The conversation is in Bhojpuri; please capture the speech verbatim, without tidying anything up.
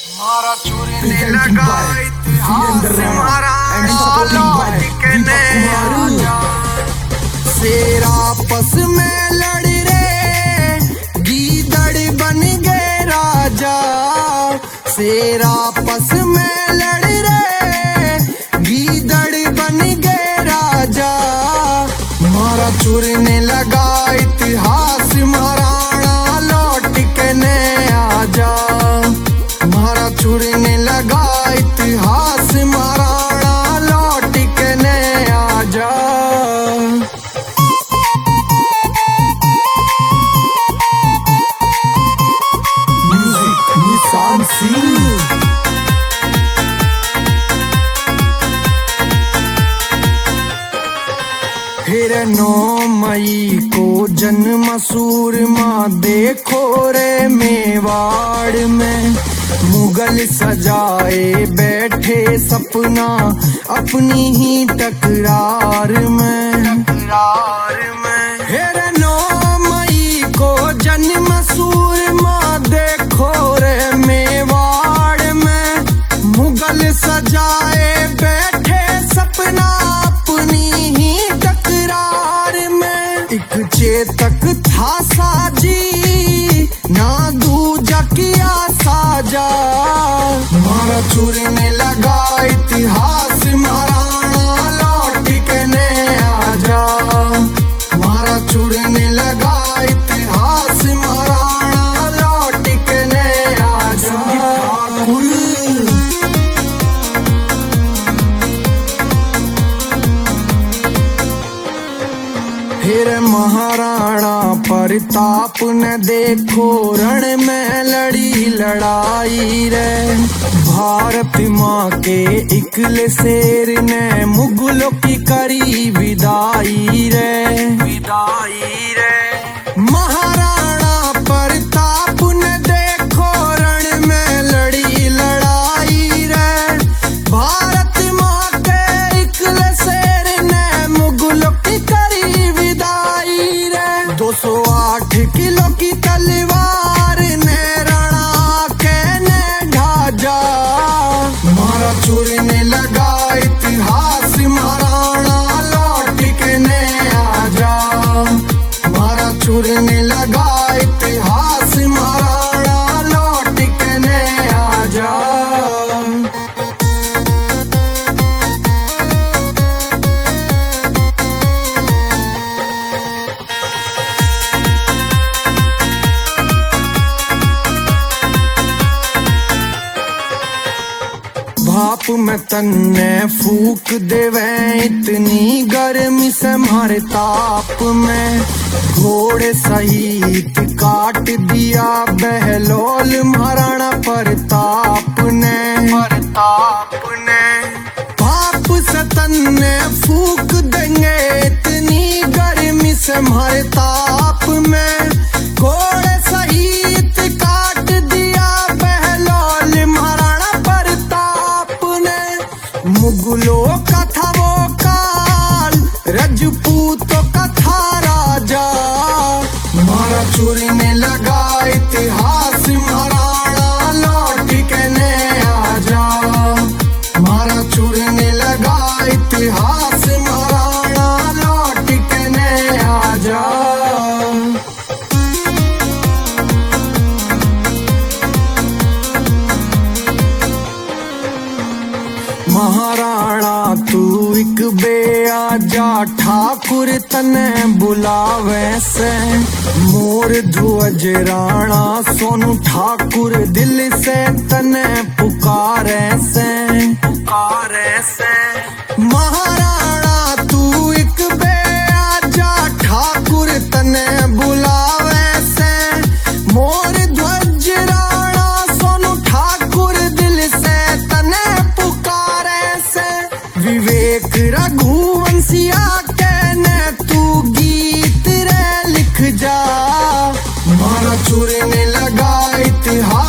मारा चोरी ने लगा इतिहास मारा लौट के ने आजा। शेर आपस में लड़ रे गीदड़ बन गए राजा। शेर आपस में लड़ रे गीदड़ बन गए राजा। मारा चोरी ने लगा इतिहास महाराणा लौट के ने आजा। मारा चोरी ने लगा इतिहास महाराणा लौट के ने आजा। म्यूजिक निशान सिंह। फिर नौ मई को जन्म सूरमा देखो रे मेवाड़ में। मुगल सजाए बैठे सपना अपनी ही टकरार में। टकरार में फिर नौ मई को जन्म सूरमा देखो रे मेवाड़ में। मुगल सजाए बैठे सपना अपनी ही एक चेतक था साजी ना दूजा किया साजा। मारा चोरी ने लगा इतिहास महाराणा लौट के ने आजा। मारा चोरी ने लगा इतिहास महाराणा लौट के ने आजा। फिर महाराणा प्रताप ने देखो रण में लड़ी लड़ाई रे। भारत माँ के इकले शेर ने मुगलों की करी विदाई रे। विदाई रे महाराणा प्रताप ने देखो रण में लड़ी लड़ाई रे। भारत माँ के इकले शेर ने मुगलों की करी दो सौ आठ किलो की तलवार ने रणा के ने ढाजा। मारा चोरी ने लगा इतिहास महाराणा लौट के ने आजा। मारा चोरी ने लगा इतिहास महाराणा लौट के ने आजा। भाप में तन्ने फूक देवे इतनी गर्मी से मारे ताप में। घोड़े सहित काट दिया बहलोल महाराणा प्रताप ने। प्रताप ने भाप से तन्ने फूक देंगे इतनी गर्मी से मारे ताप में। घोड़े सहित काट दिया बहलोल महाराणा मुगलों का था वो काल रजपूतों का था राजा। मारा चोरी ने लगा इतिहास महाराणा लौट के ने आजा। मारा चोरी ने लगा इतिहास महाराणा लौट के ने आजा। महाराणा तू एक बे आजा ठाकुर तने बुलावे से। मोर ध्वज राणा सोनू ठाकुर दिल से तने पुकारे से। पुकारे से महाराणा तू एक बे आजा ठाकुर तने बुलावे से। मोर ध्वज राणा सोनू ठाकुर दिल से तने विवेक रघुवंशिया कहने तू गीत रे लिख जा। मारा चोरी ने लगा इतिहास